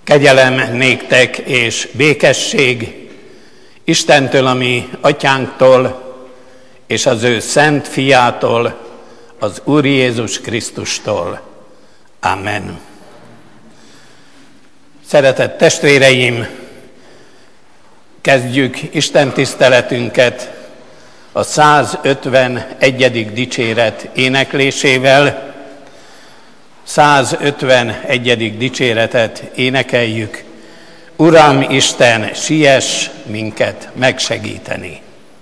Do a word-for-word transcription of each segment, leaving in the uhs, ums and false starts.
Kegyelem néktek és békesség Istentől, a mi atyánktól, és az ő szent fiától, az Úr Jézus Krisztustól. Amen. Szeretett testvéreim, kezdjük Isten tiszteletünket a százötvenegyedik dicséret éneklésével. százötvenegyedik dicséretet énekeljük. Uram Isten, siess minket megsegíteni!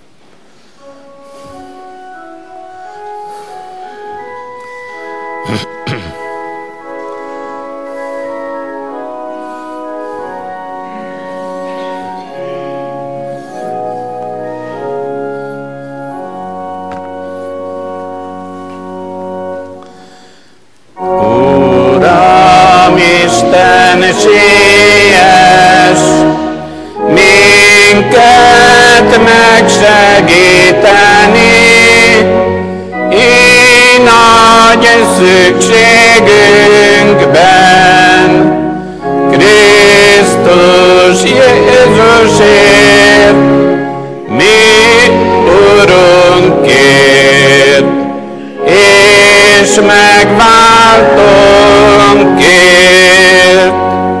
Siess minket megsegíteni, így nagy szükségünkben, Krisztus Jézusért, mi Urunkért, és megváltónkért.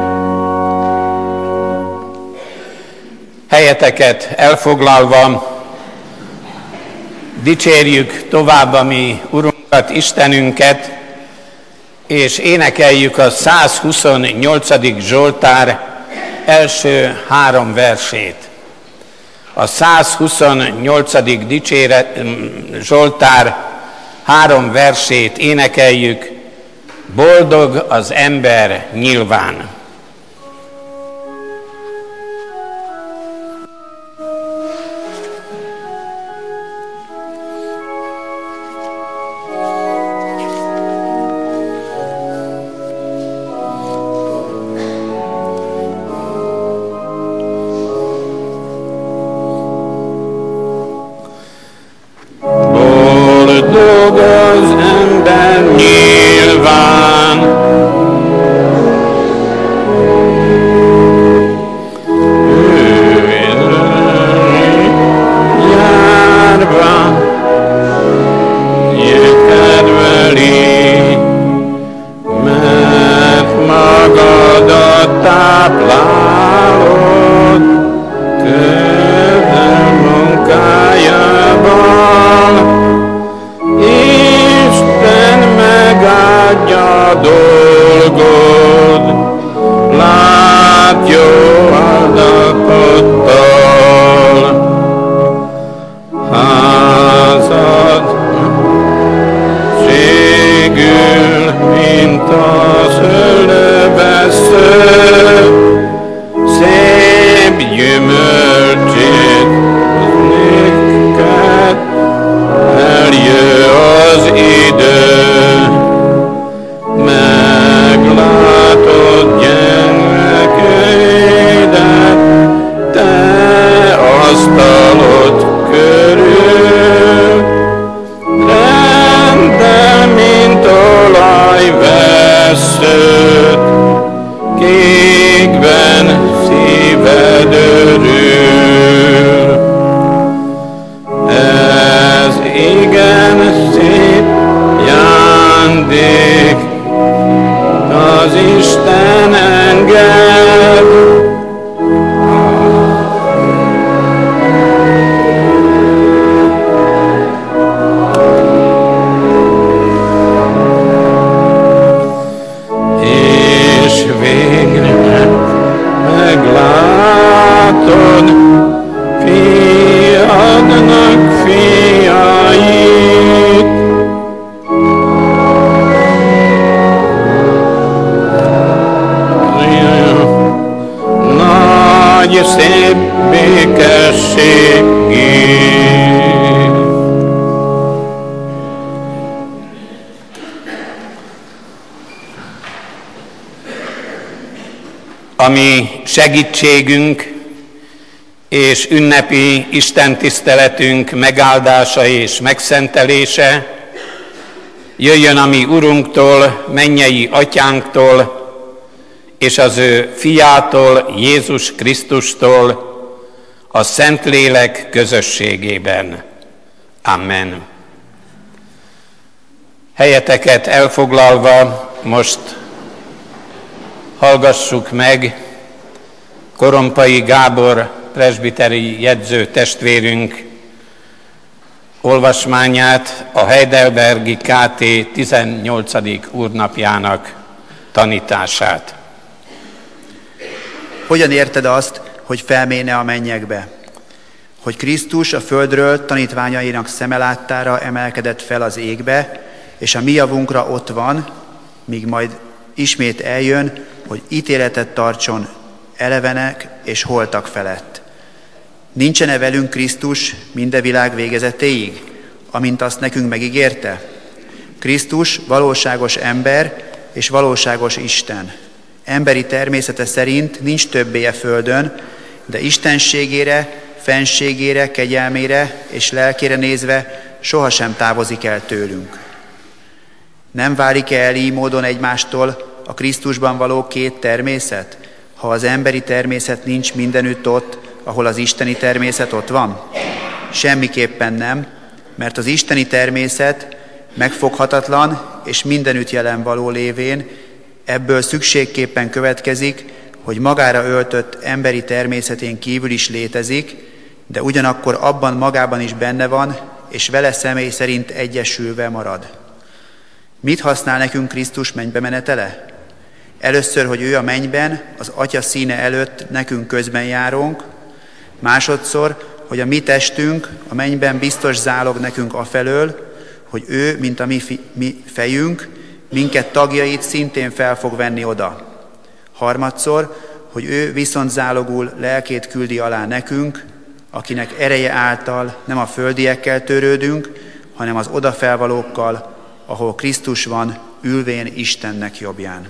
Helyeteket elfoglalva dicsérjük tovább a mi Urunkat, Istenünket, és énekeljük a százhuszonnyolcadik Zsoltár első három versét. A százhuszonnyolcadik dicséret, Zsoltár három versét énekeljük. Boldog az ember nyilván. A mi segítségünk és ünnepi istentiszteletünk megáldása és megszentelése jöjjön a mi Urunktól, mennyei Atyánktól, és az ő fiától, Jézus Krisztustól, a Szentlélek közösségében. Amen. Helyeteket elfoglalva most hallgassuk meg Korompai Gábor presbiteri jegyző testvérünk olvasmányát, a Heidelbergi ká té tizennyolcadik úrnapjának tanítását. Hogyan érted azt, hogy felméne a mennyekbe? Hogy Krisztus a földről tanítványainak szeme láttára emelkedett fel az égbe, és a mi javunkra ott van, míg majd ismét eljön, hogy ítéletet tartson elevenek és holtak felett. Nincsen-e velünk Krisztus minden világ végezetéig, amint azt nekünk megígérte? Krisztus valóságos ember és valóságos Isten. Emberi természete szerint nincs többé a földön, de istenségére, fenségére, kegyelmére és lelkére nézve sohasem távozik el tőlünk. Nem válik el így módon egymástól a Krisztusban való két természet, ha az emberi természet nincs mindenütt ott, ahol az isteni természet ott van? Semmiképpen nem, mert az isteni természet megfoghatatlan és mindenütt jelen való lévén, ebből szükségképpen következik, hogy magára öltött emberi természetén kívül is létezik, de ugyanakkor abban magában is benne van, és vele személy szerint egyesülve marad. Mit használ nekünk Krisztus mennybe menetele? Először, hogy ő a mennyben, az Atya színe előtt nekünk közben járunk, másodszor, hogy a mi testünk a mennyben biztos zálog nekünk afelől, hogy ő, mint a mi, fi, mi fejünk, minket tagjait szintén fel fog venni oda. Harmadszor, hogy ő viszont zálogul lelkét küldi alá nekünk, akinek ereje által nem a földiekkel törődünk, hanem az odafelvalókkal, ahol Krisztus van, ülvén Istennek jobbján.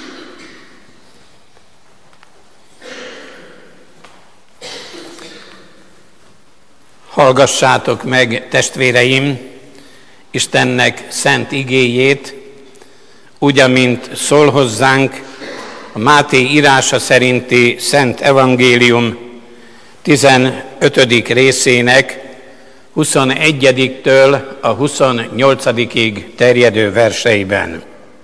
Hallgassátok meg, testvéreim, Istennek szent igéjét, úgy, amint szól hozzánk a Máté írása szerinti Szent Evangélium tizenötödik részének huszonegyediktől a huszonnyolcadikig terjedő verseiben.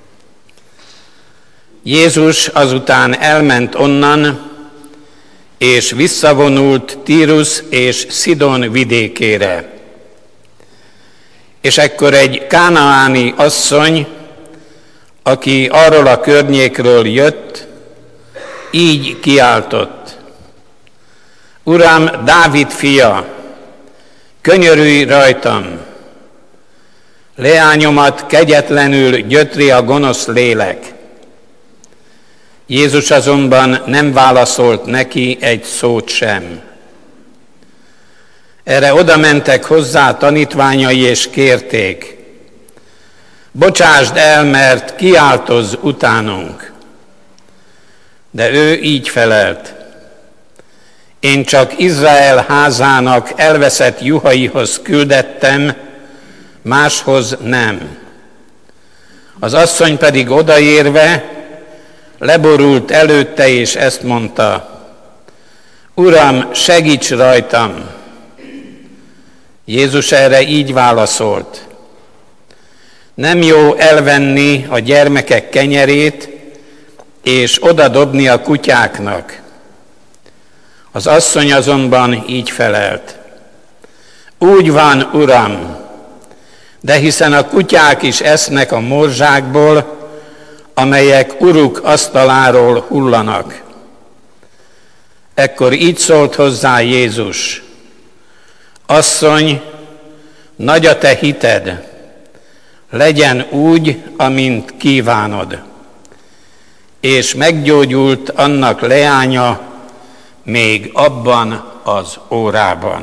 Jézus azután elment onnan, és visszavonult Tírus és Szidon vidékére. És ekkor egy kánaáni asszony, aki arról a környékről jött, így kiáltott: Uram, Dávid fia, könyörülj rajtam! Leányomat kegyetlenül gyötri a gonosz lélek. Jézus azonban nem válaszolt neki egy szót sem. Erre oda mentek hozzá tanítványai és kérték: Bocsásd el, mert kiáltoz utánunk. De ő így felelt: Én csak Izrael házának elveszett juhaihoz küldettem, máshoz nem. Az asszony pedig odaérve leborult előtte, és ezt mondta: Uram, segíts rajtam! Jézus erre így válaszolt: Nem jó elvenni a gyermekek kenyerét, és odadobni a kutyáknak. Az asszony azonban így felelt: Úgy van, Uram, de hiszen a kutyák is esznek a morzsákból, amelyek uruk asztaláról hullanak. Ekkor így szólt hozzá Jézus: Asszony, nagy a te hited, legyen úgy, amint kívánod. És meggyógyult annak leánya még abban az órában.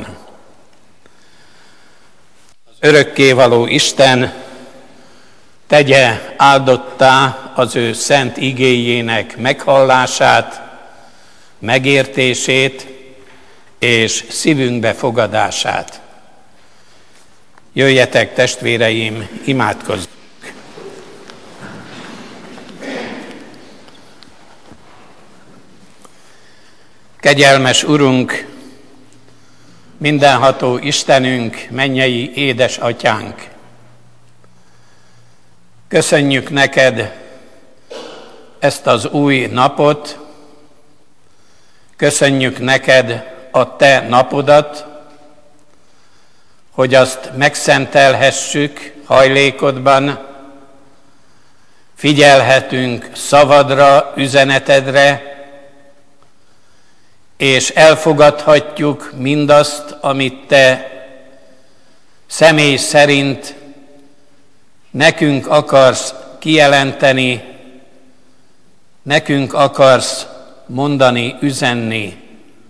Az örökkévaló Isten tegye áldottá az ő szent igéjének meghallását, megértését és szívünkbe fogadását. Jöjjetek, testvéreim, imádkozzunk! Kegyelmes Urunk, mindenható Istenünk, mennyei édesatyánk! Köszönjük neked ezt az új napot, köszönjük neked a te napodat, hogy azt megszentelhessük hajlékodban, figyelhetünk szavadra, üzenetedre, és elfogadhatjuk mindazt, amit te személy szerint nekünk akarsz kijelenteni, nekünk akarsz mondani, üzenni.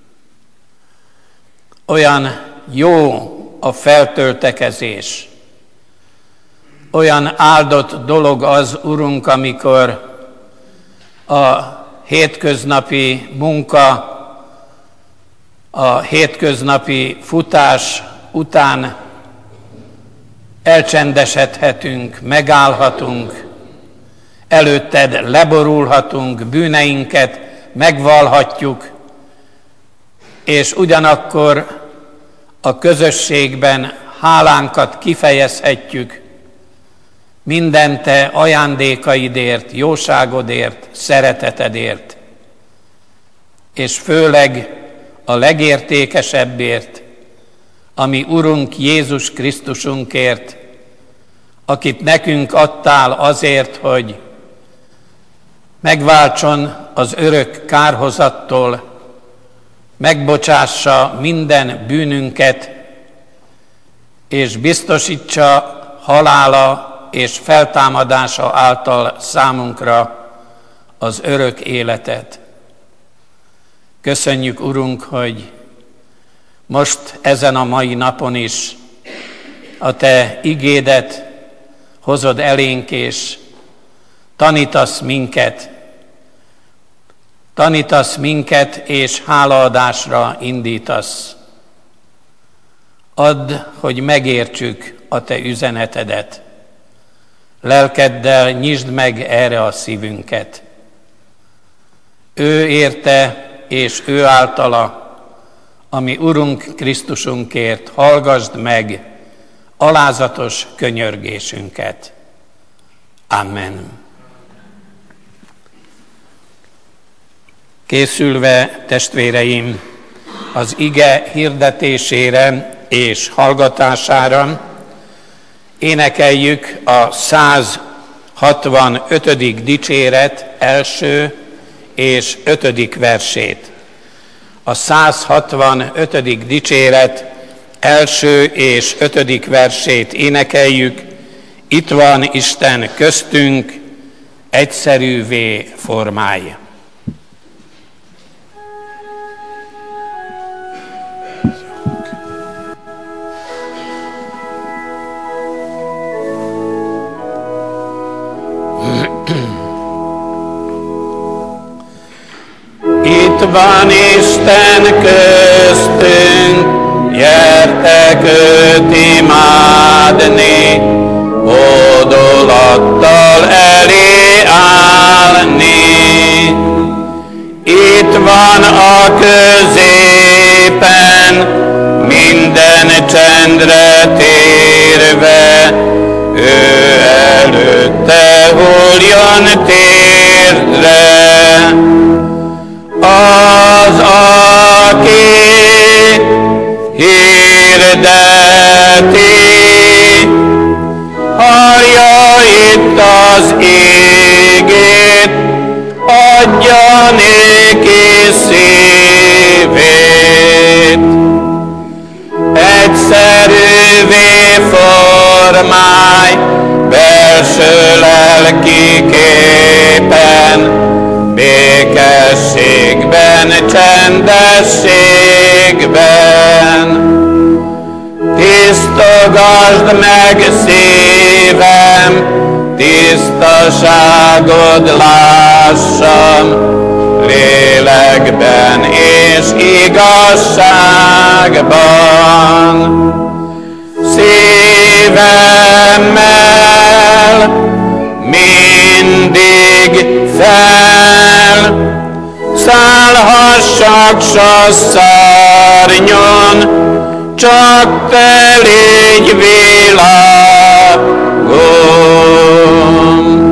Olyan jó a feltöltekezés, olyan áldott dolog az, Urunk, amikor a hétköznapi munka, a hétköznapi futás után elcsendesedhetünk, megállhatunk, előtted leborulhatunk, bűneinket megvallhatjuk, és ugyanakkor a közösségben hálánkat kifejezhetjük minden te ajándékaidért, jóságodért, szeretetedért, és főleg a legértékesebbért, ami Urunk Jézus Krisztusunkért, akit nekünk adtál azért, hogy megváltson az örök kárhozattól, megbocsássa minden bűnünket, és biztosítsa halála és feltámadása által számunkra az örök életet. Köszönjük, Urunk, hogy most ezen a mai napon is a te igédet hozod elénk, és tanítasz minket, tanítasz minket, és hálaadásra indítasz. Add, hogy megértsük a te üzenetedet. Lelkeddel nyisd meg erre a szívünket. Ő érte, és ő általa, ami Urunk Krisztusunkért, hallgasd meg alázatos könyörgésünket. Amen. Készülve, testvéreim, az ige hirdetésére és hallgatására énekeljük a száz hatvanötödik dicséret első és ötödik versét. A száz hatvanötödik dicséret első és ötödik versét énekeljük. Itt van Isten köztünk, egyszerűvé formálj. Itt van Isten köztünk, gyertek őt imádni, hódolattal elé állni. Itt van a középen, minden csendre térve, ő előtte hulljon térdre. Az, aki hirdeti, hallja itt az ígét, adja néki szívét. Egyszerűvé formálj, belső lelki képen, békességben, csendességben. Tisztogasd meg szívem, tisztaságod lássam, lélekben és igazságban. Szívemmel mindig fel, szállhassak vaksa szárnyon, csak te légy világom.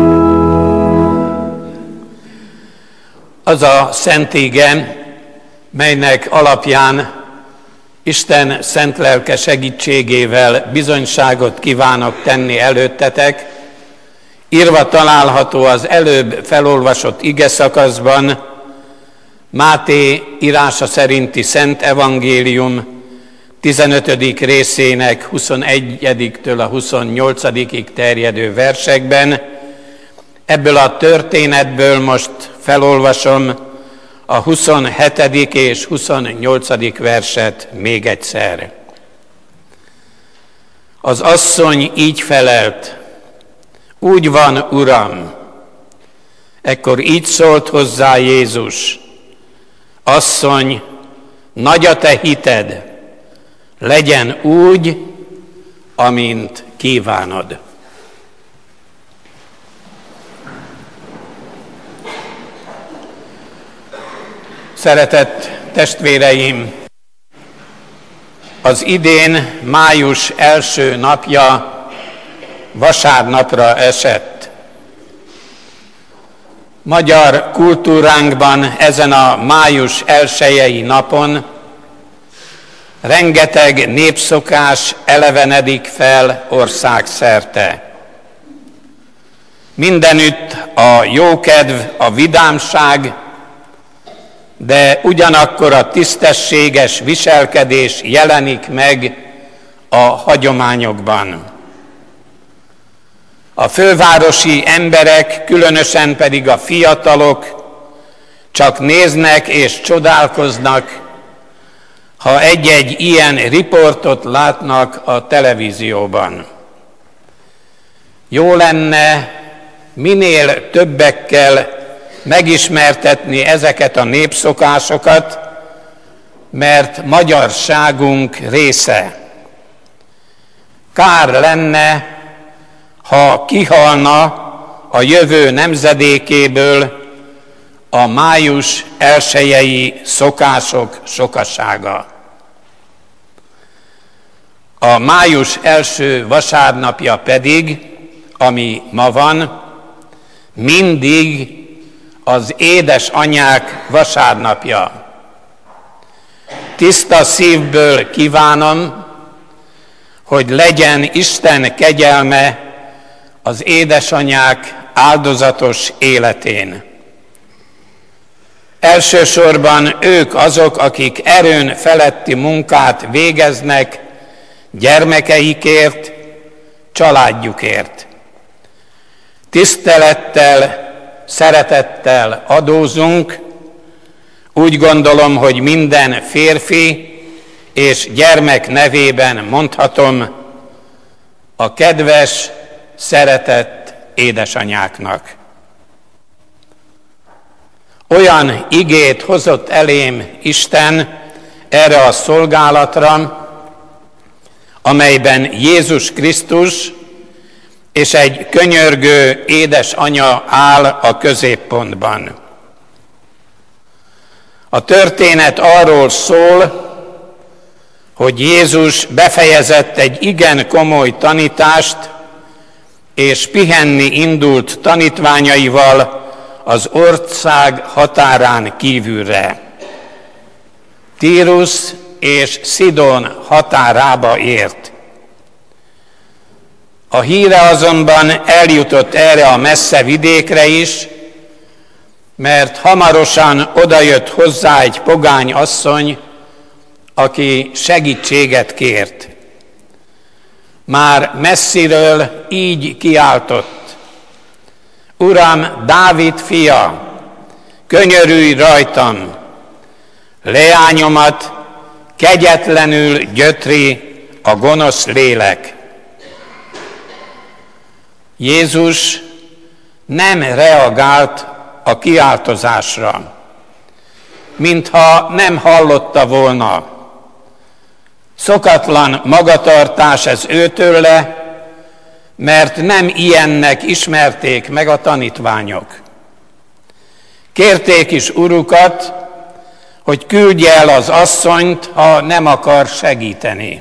Az a szent íge, melynek alapján Isten szent lelke segítségével bizonyságot kívánok tenni előttetek, írva található az előbb felolvasott igeszakaszban, Máté írása szerinti Szent Evangélium tizenötödik részének huszonegyediktől a huszonnyolcadikig terjedő versekben. Ebből a történetből most felolvasom a huszonhetedik és huszonnyolcadik verset még egyszer. Az asszony így felelt: úgy van, Uram. Ekkor így szólt hozzá Jézus: asszony, nagy a te hited, legyen úgy, amint kívánod. Szeretett testvéreim, az idén május első napja vasárnapra esett. Magyar kultúránkban ezen a május elsejei napon rengeteg népszokás elevenedik fel országszerte. Mindenütt a jókedv, a vidámság, de ugyanakkor a tisztességes viselkedés jelenik meg a hagyományokban. A fővárosi emberek, különösen pedig a fiatalok csak néznek és csodálkoznak, ha egy-egy ilyen riportot látnak a televízióban. Jó lenne minél többekkel megismertetni ezeket a népszokásokat, mert magyarságunk része. Kár lenne, ha kihalna a jövő nemzedékéből a május elsejei szokások sokasága. A május első vasárnapja pedig, ami ma van, mindig az édesanyák vasárnapja. Tiszta szívből kívánom, hogy legyen Isten kegyelme az édesanyák áldozatos életén. Elsősorban ők azok, akik erőn feletti munkát végeznek gyermekeikért, családjukért. Tisztelettel, szeretettel adózunk. Úgy gondolom, hogy minden férfi és gyermek nevében mondhatom: a kedves, szeretett édesanyáknak. Olyan igét hozott elém Isten erre a szolgálatra, amelyben Jézus Krisztus és egy könyörgő édesanya áll a középpontban. A történet arról szól, hogy Jézus befejezett egy igen komoly tanítást, és pihenni indult tanítványaival az ország határán kívülre. Tírus és Szidon határába ért. A híre azonban eljutott erre a messze vidékre is, mert hamarosan odajött hozzá egy pogány asszony, aki segítséget kért. Már messziről így kiáltott: Uram, Dávid fia, könyörülj rajtam! Leányomat kegyetlenül gyötri a gonosz lélek. Jézus nem reagált a kiáltozásra, mintha nem hallotta volna. Szokatlan magatartás ez őtőle, mert nem ilyennek ismerték meg a tanítványok. Kérték is urukat, hogy küldje el az asszonyt, ha nem akar segíteni.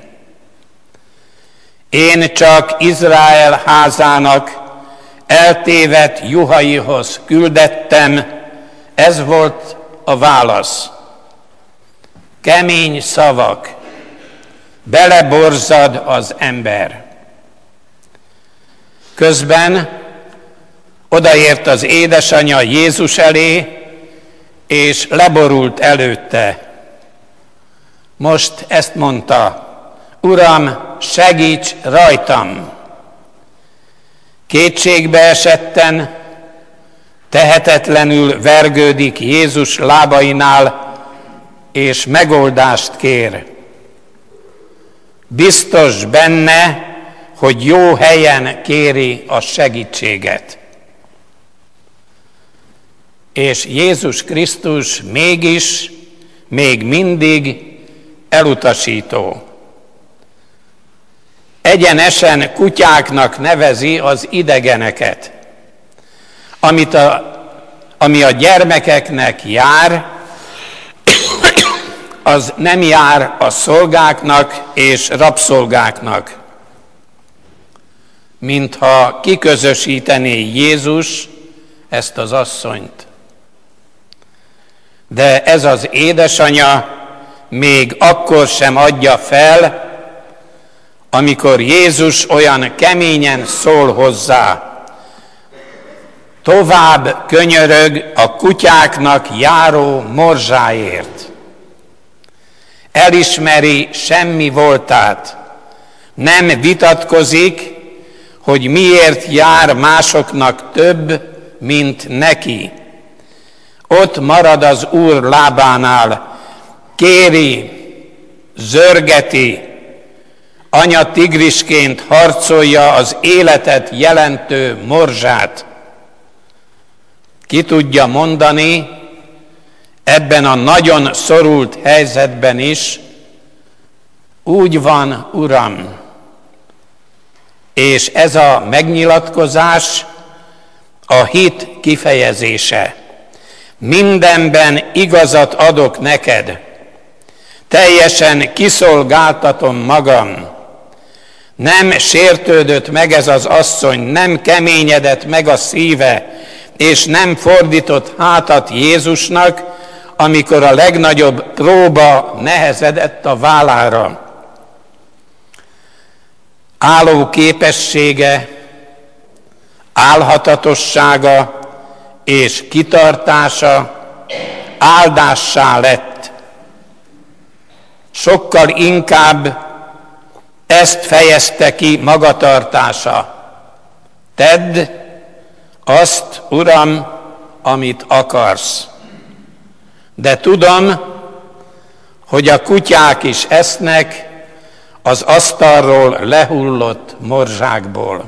Én csak Izrael házának eltévedt juhaihoz küldettem, ez volt a válasz. Kemény szavak, beleborzad az ember. Közben odaért az édesanyja Jézus elé, és leborult előtte. Most ezt mondta: Uram, segíts rajtam! Kétségbe esetten, tehetetlenül vergődik Jézus lábainál, és megoldást kér. Biztos benne, hogy jó helyen kéri a segítséget. És Jézus Krisztus mégis, még mindig elutasító. Egyenesen kutyáknak nevezi az idegeneket, amit a, ami a gyermekeknek jár, az nem jár a szolgáknak és rabszolgáknak. Mintha kiközösítené Jézus ezt az asszonyt. De ez az édesanya még akkor sem adja fel, amikor Jézus olyan keményen szól hozzá. Tovább könyörög a kutyáknak járó morzsáért. Elismeri semmi voltát. Nem vitatkozik, hogy miért jár másoknak több, mint neki. Ott marad az Úr lábánál, kéri, zörgeti, anya tigrisként harcolja az életet jelentő morzsát. Ki tudja mondani ebben a nagyon szorult helyzetben is: úgy van, Uram. És ez a megnyilatkozás a hit kifejezése. Mindenben igazat adok neked, teljesen kiszolgáltatom magam. Nem sértődött meg ez az asszony, nem keményedett meg a szíve, és nem fordított hátat Jézusnak, amikor a legnagyobb próba nehezedett a vállára. Álló képessége, álhatatossága és kitartása áldássá lett. Sokkal inkább ezt fejezte ki magatartása. Tedd azt, Uram, amit akarsz. De tudom, hogy a kutyák is esznek az asztalról lehullott morzsákból.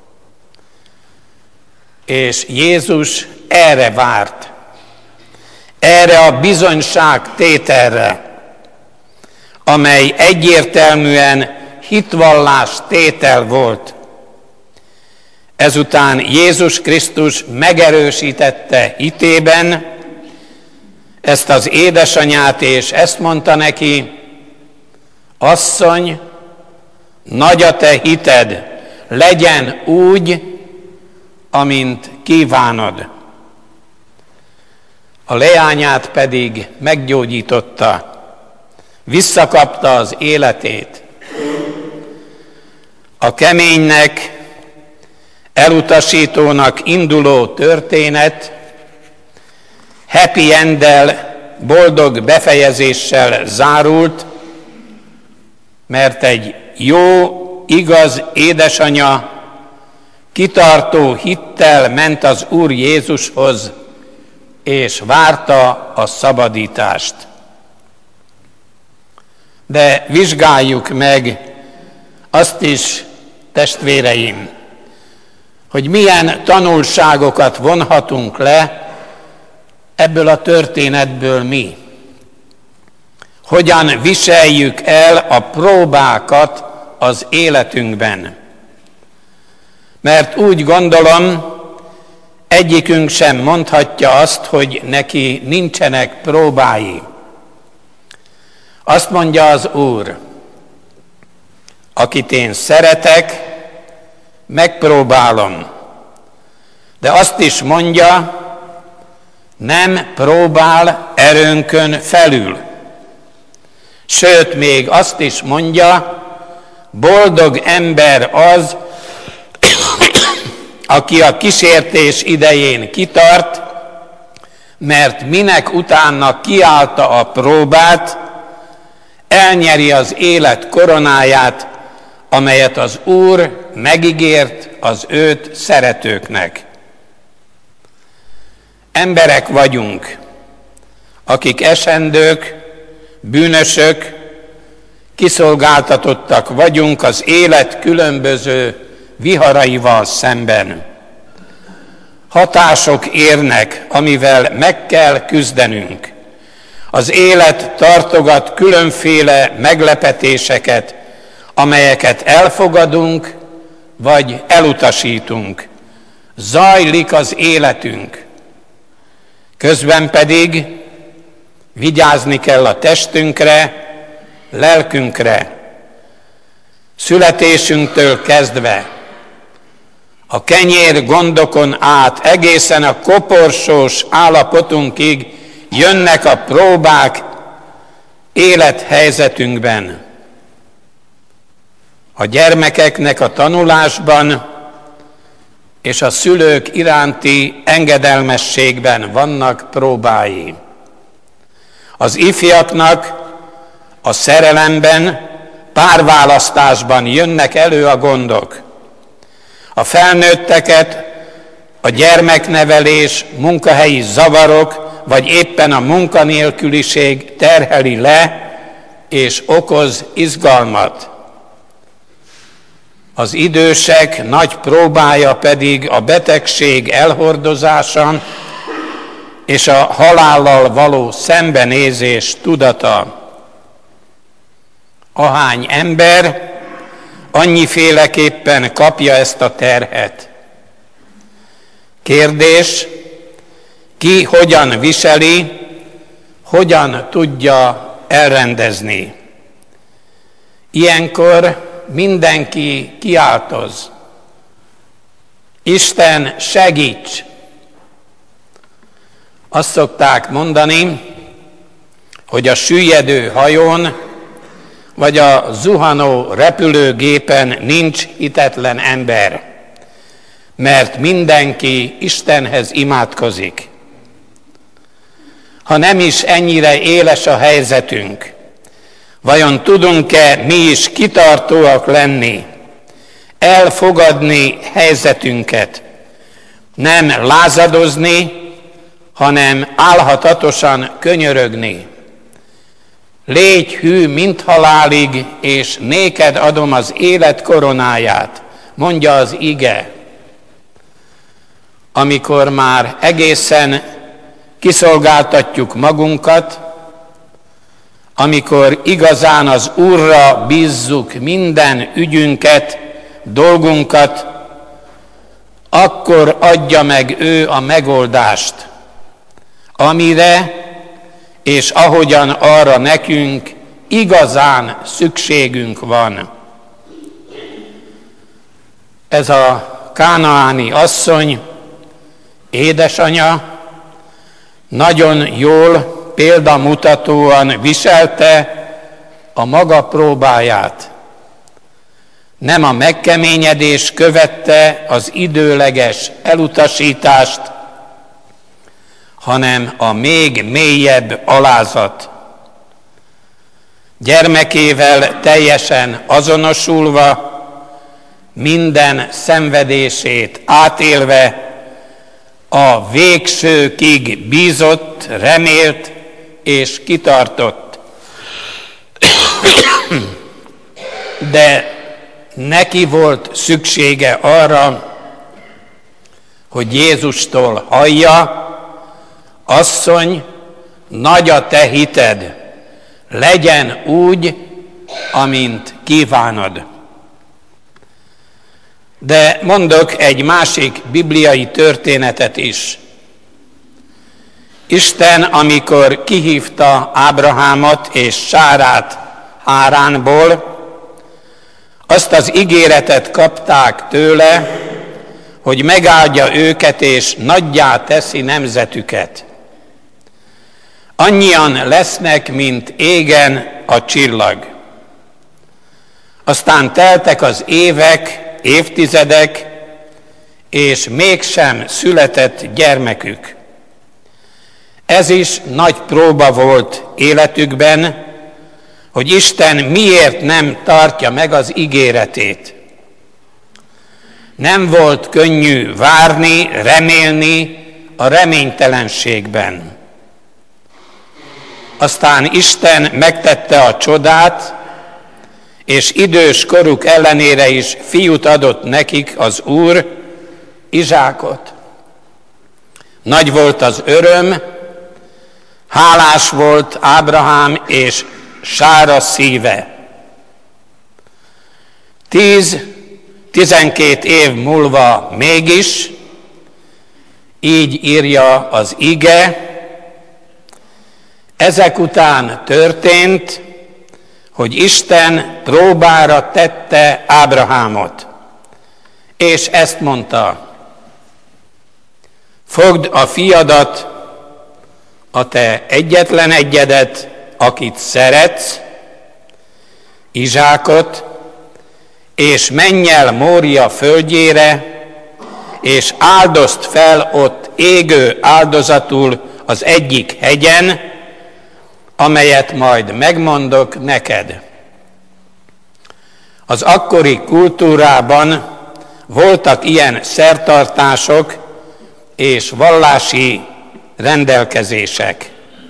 És Jézus erre várt, erre a bizonyságtételre, amely egyértelműen hitvallás tétel volt. Ezután Jézus Krisztus megerősítette hitében ezt az édesanyát, és ezt mondta neki: asszony, nagy a te hited, legyen úgy, amint kívánod. A leányát pedig meggyógyította, visszakapta az életét. A keménynek, elutasítónak induló történet happy enddel, boldog befejezéssel zárult, mert egy jó, igaz édesanya kitartó hittel ment az Úr Jézushoz, és várta a szabadítást. De vizsgáljuk meg azt is, testvéreim, hogy milyen tanulságokat vonhatunk le ebből a történetből mi. Hogyan viseljük el a próbákat az életünkben. Mert úgy gondolom, egyikünk sem mondhatja azt, hogy neki nincsenek próbái. Azt mondja az Úr, akit én szeretek, megpróbálom. De azt is mondja, nem próbál erőnkön felül. Sőt, még azt is mondja, boldog ember az, aki a kísértés idején kitart, mert minek utána kiállta a próbát, elnyeri az élet koronáját, amelyet az Úr megígért az őt szeretőknek. Emberek vagyunk, akik esendők, bűnösök, kiszolgáltatottak vagyunk az élet különböző viharaival szemben. Hatások érnek, amivel meg kell küzdenünk. Az élet tartogat különféle meglepetéseket, amelyeket elfogadunk, vagy elutasítunk. Zajlik az életünk. Közben pedig vigyázni kell a testünkre, lelkünkre. Születésünktől kezdve, a kenyér gondokon át, egészen a koporsós állapotunkig jönnek a próbák élethelyzetünkben. A gyermekeknek a tanulásban és a szülők iránti engedelmességben vannak próbái. Az ifjaknak a szerelemben, párválasztásban jönnek elő a gondok. A felnőtteket a gyermeknevelés, munkahelyi zavarok, vagy éppen a munkanélküliség terheli le, és okoz izgalmat. Az idősek nagy próbája pedig a betegség elhordozása és a halállal való szembenézés tudata. Ahány ember annyiféleképpen kapja ezt a terhet. Kérdés, ki hogyan viseli, hogyan tudja elrendezni. Ilyenkor mindenki kiáltoz. Isten, segíts! Azt szokták mondani, hogy a süllyedő hajón vagy a zuhanó repülőgépen nincs hitetlen ember, mert mindenki Istenhez imádkozik. Ha nem is ennyire éles a helyzetünk, vajon tudunk-e mi is kitartóak lenni, elfogadni helyzetünket, nem lázadozni, hanem álhatatosan könyörögni. Légy hű, mint halálig, és néked adom az élet koronáját, mondja az ige. Amikor már egészen kiszolgáltatjuk magunkat, amikor igazán az Úrra bízzuk minden ügyünket, dolgunkat, akkor adja meg ő a megoldást, amire és ahogyan arra nekünk igazán szükségünk van. Ez a kánaáni asszony, édesanyja nagyon jól, példamutatóan viselte a maga próbáját. Nem a megkeményedés követte az időleges elutasítást, hanem a még mélyebb alázat. Gyermekével teljesen azonosulva, minden szenvedését átélve, a végsőkig bízott, remélt és kitartott. De neki volt szüksége arra, hogy Jézustól hallja: asszony, nagy a te hited, legyen úgy, amint kívánod. De mondok egy másik bibliai történetet is. Isten, amikor kihívta Ábrahámot és Sárát Háránból, azt az ígéretet kapták tőle, hogy megáldja őket és nagyjá teszi nemzetüket. Annyian lesznek, mint égen a csillag. Aztán teltek az évek, évtizedek, és mégsem született gyermekük. Ez is nagy próba volt életükben, hogy Isten miért nem tartja meg az ígéretét. Nem volt könnyű várni, remélni a reménytelenségben. Aztán Isten megtette a csodát, és idős koruk ellenére is fiút adott nekik az Úr, Izsákot. Nagy volt az öröm, hálás volt Ábrahám és Sára szíve. Tíz, tizenkét év múlva mégis, így írja az ige, ezek után történt, hogy Isten próbára tette Ábrahámot, és ezt mondta: fogd a fiadat, a te egyetlen egyedet, akit szeretsz, Izsákot, és menj el Mória földjére, és áldozd fel ott égő áldozatul az egyik hegyen, amelyet majd megmondok neked. Az akkori kultúrában voltak ilyen szertartások és vallási rendelkezések.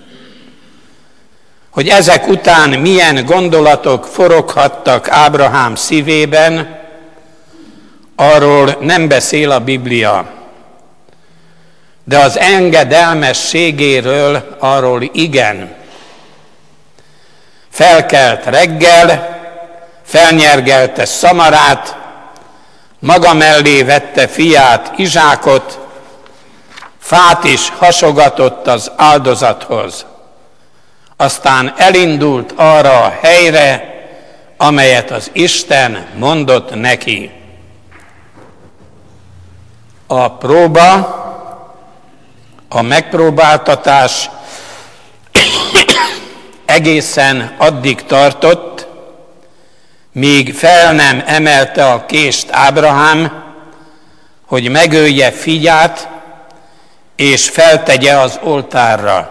Hogy ezek után milyen gondolatok foroghattak Ábrahám szívében, arról nem beszél a Biblia. De az engedelmességéről arról igen. Felkelt reggel, felnyergelte Szamarát, maga mellé vette fiát, Izsákot, fát is hasogatott az áldozathoz. Aztán elindult arra a helyre, amelyet az Isten mondott neki. A próba, a megpróbáltatás egészen addig tartott, míg fel nem emelte a kést Ábrahám, hogy megölje fiát, és feltegye az oltárra.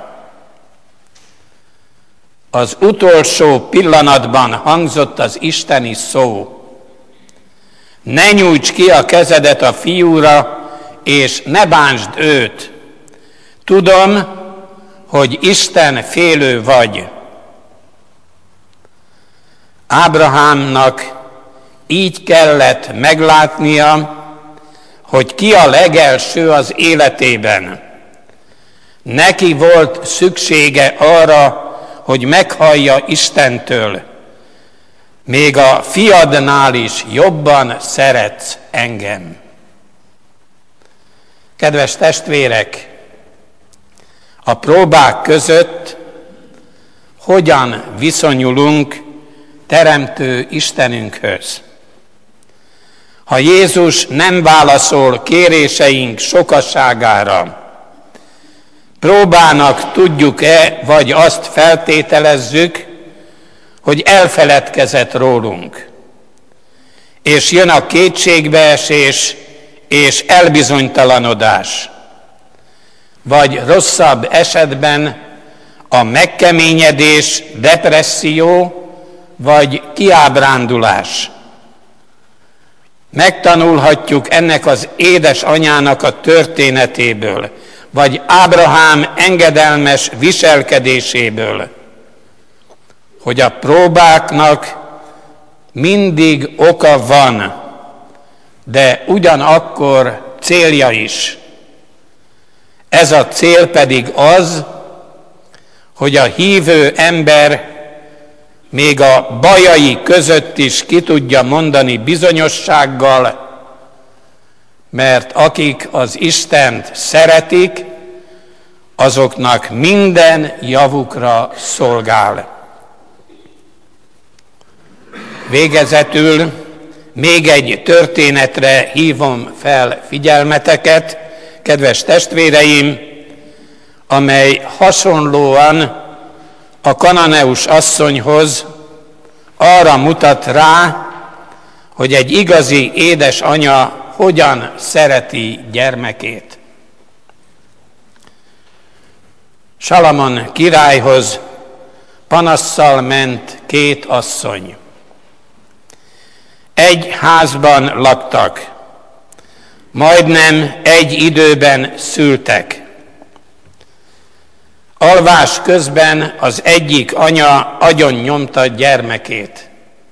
Az utolsó pillanatban hangzott az isteni szó: ne nyújts ki a kezedet a fiúra, és ne bántsd őt. Tudom, hogy Isten félő vagy. Ábrahámnak így kellett meglátnia, hogy ki a legelső az életében. Neki volt szüksége arra, hogy meghallja Istentől: még a fiadnál is jobban szeretsz engem. Kedves testvérek, a próbák között hogyan viszonyulunk teremtő Istenünkhöz? Ha Jézus nem válaszol kéréseink sokaságára, próbának tudjuk-e, vagy azt feltételezzük, hogy elfeledkezett rólunk, és jön a kétségbeesés és elbizonytalanodás, vagy rosszabb esetben a megkeményedés, depresszió, vagy kiábrándulás. Megtanulhatjuk ennek az édesanyának a történetéből, vagy Ábrahám engedelmes viselkedéséből, hogy a próbáknak mindig oka van, de ugyanakkor célja is. Ez a cél pedig az, hogy a hívő ember még a bajai között is ki tudja mondani bizonyossággal, mert akik az Istent szeretik, azoknak minden javukra szolgál. Végezetül még egy történetre hívom fel figyelmeteket, kedves testvéreim, amely hasonlóan a kananeus asszonyhoz arra mutat rá, hogy egy igazi édesanya hogyan szereti gyermekét. Salamon királyhoz panasszal ment két asszony. Egy házban laktak, majdnem egy időben szültek. Alvás közben az egyik anya agyon nyomta gyermekét.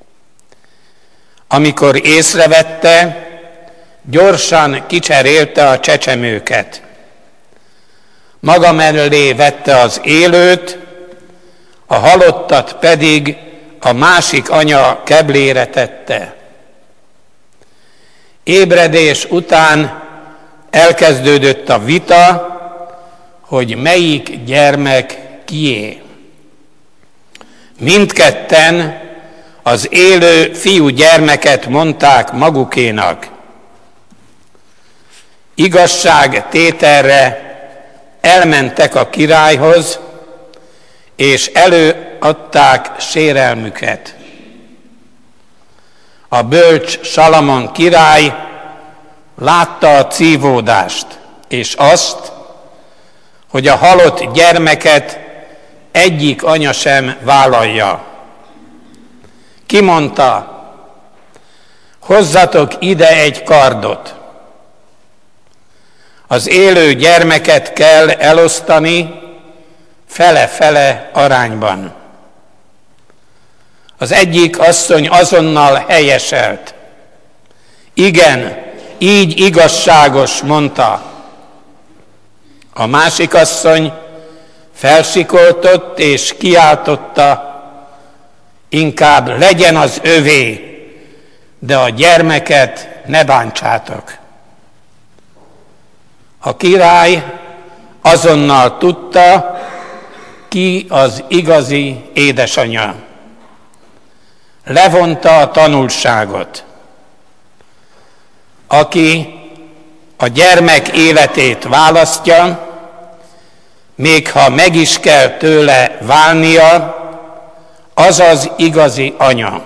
Amikor észrevette, gyorsan kicserélte a csecsemőket. Maga mellé vette az élőt, a halottat pedig a másik anya keblére tette. Ébredés után elkezdődött a vita, hogy melyik gyermek kié. Mindketten az élő fiú gyermeket mondták magukénak. Igazság tételre elmentek a királyhoz, és előadták sérelmüket. A bölcs Salamon király látta a cívódást, és azt, hogy a halott gyermeket egyik anya sem vállalja. Kimondta, hozzatok ide egy kardot. Az élő gyermeket kell elosztani fele-fele arányban. Az egyik asszony azonnal helyeselt. Igen, így igazságos, mondta. A másik asszony felsikoltott és kiáltotta, inkább legyen az övé, de a gyermeket ne bántsátok. A király azonnal tudta, ki az igazi édesanya. Levonta a tanulságot. Aki a gyermek életét választja, még ha meg is kell tőle válnia, az az igazi anya.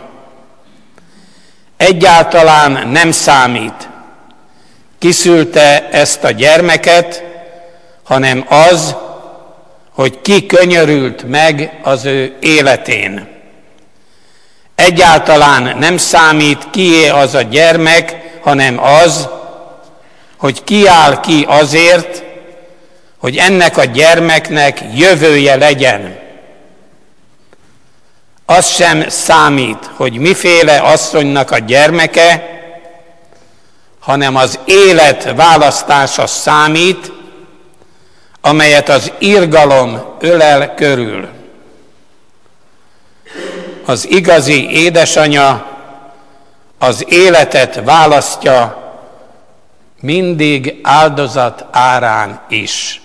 Egyáltalán nem számít, ki szülte ezt a gyermeket, hanem az, hogy ki könyörült meg az ő életén. Egyáltalán nem számít, kié az a gyermek, hanem az, hogy ki áll ki azért, hogy ennek a gyermeknek jövője legyen. Az sem számít, hogy miféle asszonynak a gyermeke, hanem az élet választása számít, amelyet az irgalom ölel körül. Az igazi édesanya az életet választja, mindig áldozat árán is.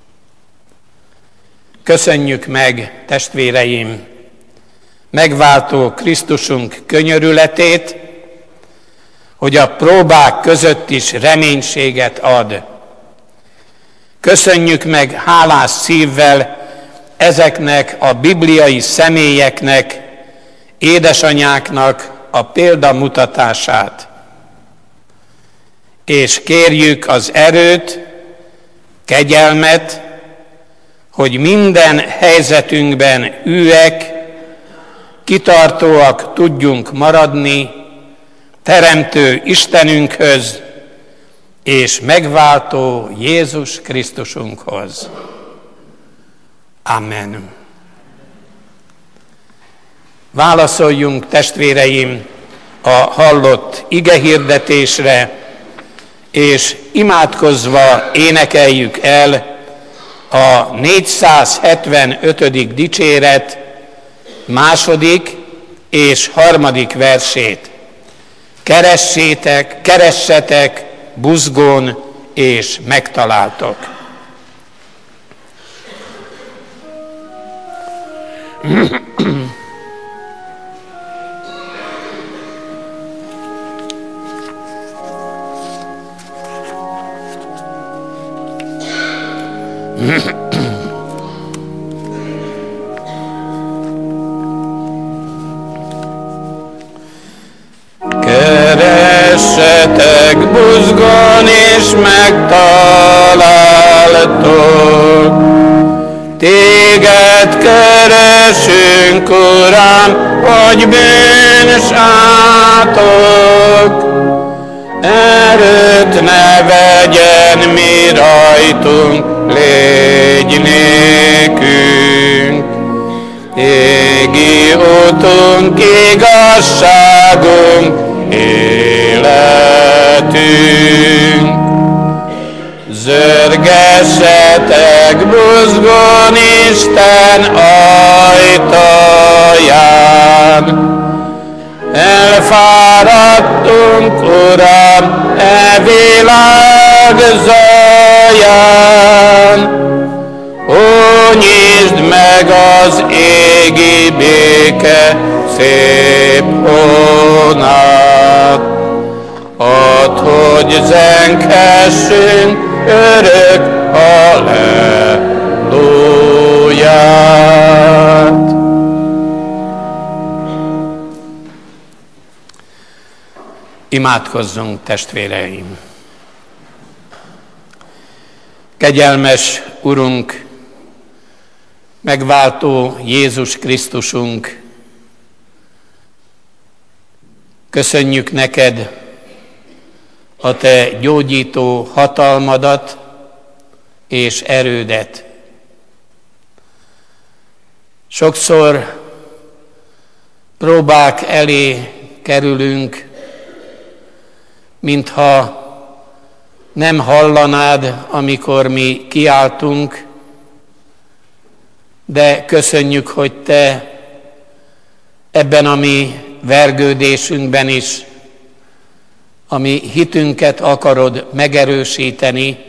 Köszönjük meg, testvéreim, megváltó Krisztusunk könyörületét, hogy a próbák között is reménységet ad. Köszönjük meg hálás szívvel ezeknek a bibliai személyeknek, édesanyáknak a példamutatását. És kérjük az erőt, kegyelmet, hogy minden helyzetünkben hűek, kitartóak tudjunk maradni teremtő Istenünkhöz és megváltó Jézus Krisztusunkhoz. Amen. Válaszoljunk, testvéreim, a hallott igehirdetésre, és imádkozva énekeljük el a négyszázhetvenötödik dicséret második és harmadik versét. Keressétek, keressetek buzgón, és megtaláltok. Keressetek buzgón és megtaláltok. Téged keresünk, Uram, hogy bűnsátok. Erőt ne vegyen mi rajtunk, légy nékünk. Égi útunk, igazságunk, életünk. Zörgessetek buzgón Isten ajtaján. Elfáradtunk, Uram, e világ zaján. Ó, nyisd meg az égi béke szép hónát, add, hogy zenghessünk örök halleluját. Imádkozzunk, testvéreim! Kegyelmes Urunk, megváltó Jézus Krisztusunk, köszönjük neked a te gyógyító hatalmadat és erődet. Sokszor próbák elé kerülünk, mintha nem hallanád, amikor mi kiáltunk, de köszönjük, hogy te ebben a mi vergődésünkben is a mi hitünket akarod megerősíteni,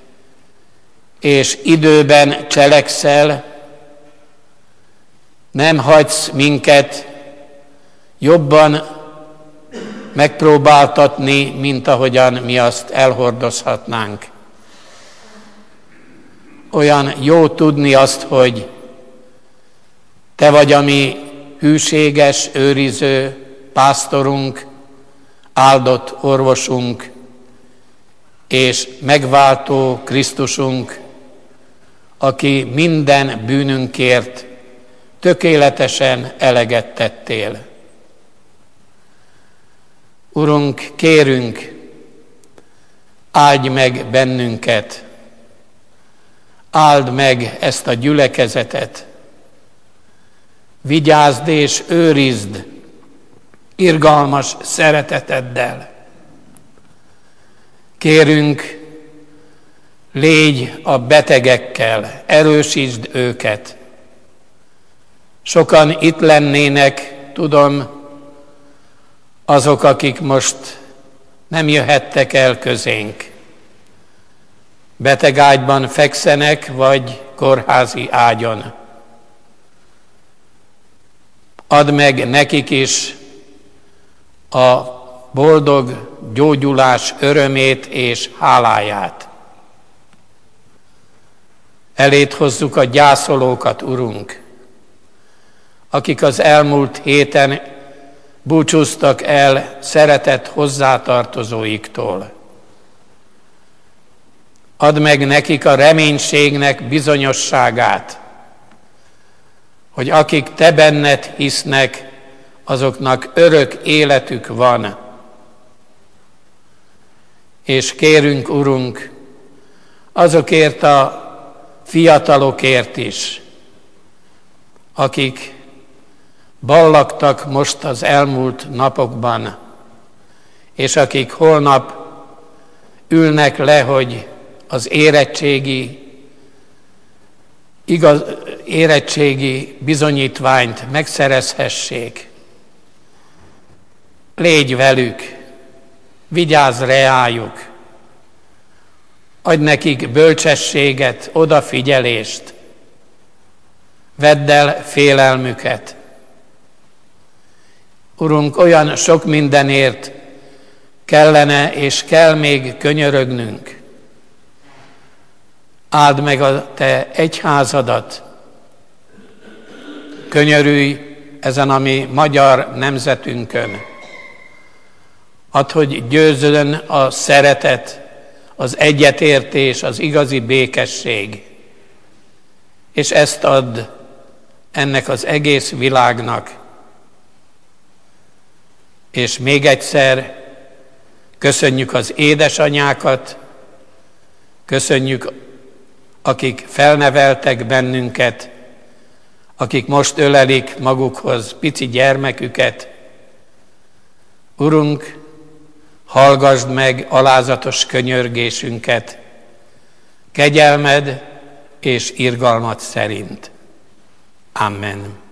és időben cselekszel, nem hagysz minket jobban megpróbáltatni, mint ahogyan mi azt elhordozhatnánk. Olyan jó tudni azt, hogy te vagy a mi hűséges, őriző pásztorunk, áldott orvosunk, és megváltó Krisztusunk, aki minden bűnünkért tökéletesen eleget tettél. Urunk, kérünk, áldj meg bennünket, áld meg ezt a gyülekezetet, vigyázd és őrizd irgalmas szereteteddel. Kérünk, légy a betegekkel, erősítsd őket. Sokan itt lennének, tudom, azok, akik most nem jöhettek el közénk. Betegágyban fekszenek, vagy kórházi ágyon. Add meg nekik is a boldog gyógyulás örömét és háláját. Eléd hozzuk a gyászolókat, Urunk, akik az elmúlt héten búcsúztak el szeretett hozzátartozóiktól. Add meg nekik a reménységnek bizonyosságát, hogy akik te benned hisznek, azoknak örök életük van. És kérünk, Urunk, azokért a fiatalokért is, akik ballagtak most az elmúlt napokban, és akik holnap ülnek le, hogy az érettségi, igaz, érettségi bizonyítványt megszerezhessék. Légy velük, vigyázz reájuk, adj nekik bölcsességet, odafigyelést, Vedd el félelmüket. Urunk, olyan sok mindenért kellene és kell még könyörögnünk. Áld meg a Te egyházadat. Könyörülj ezen a mi magyar nemzetünkön. Add, hogy győzzön a szeretet, az egyetértés, az igazi békesség. És ezt add ennek az egész világnak. És még egyszer köszönjük az édesanyákat, köszönjük, akik felneveltek bennünket, akik most ölelik magukhoz pici gyermeküket. Urunk, hallgasd meg alázatos könyörgésünket, kegyelmed és irgalmad szerint. Amen.